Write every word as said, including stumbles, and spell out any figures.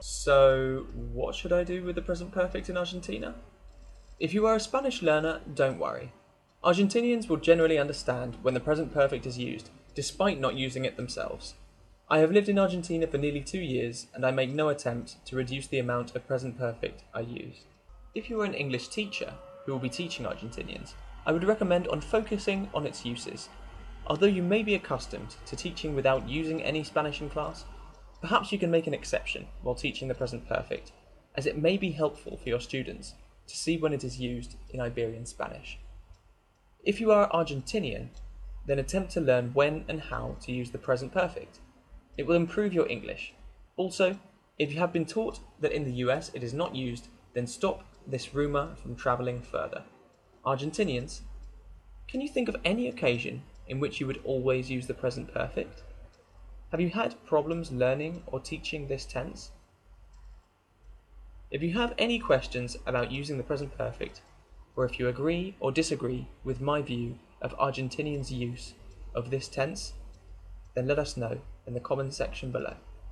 So, what should I do with the present perfect in Argentina? If you are a Spanish learner, don't worry. Argentinians will generally understand when the present perfect is used, despite not using it themselves. I have lived in Argentina for nearly two years, and I make no attempt to reduce the amount of present perfect I use. If you are an English teacher who will be teaching Argentinians, I would recommend on focusing on its uses. Although you may be accustomed to teaching without using any Spanish in class, perhaps you can make an exception while teaching the present perfect, as it may be helpful for your students to see when it is used in Iberian Spanish. If you are Argentinian, then attempt to learn when and how to use the present perfect. It will improve your English. Also, if you have been taught that in the U S it is not used, then stop this rumour from travelling further. Argentinians, can you think of any occasion in which you would always use the present perfect? Have you had problems learning or teaching this tense? If you have any questions about using the present perfect, or if you agree or disagree with my view of Argentinians' use of this tense, then let us know in the comment section below.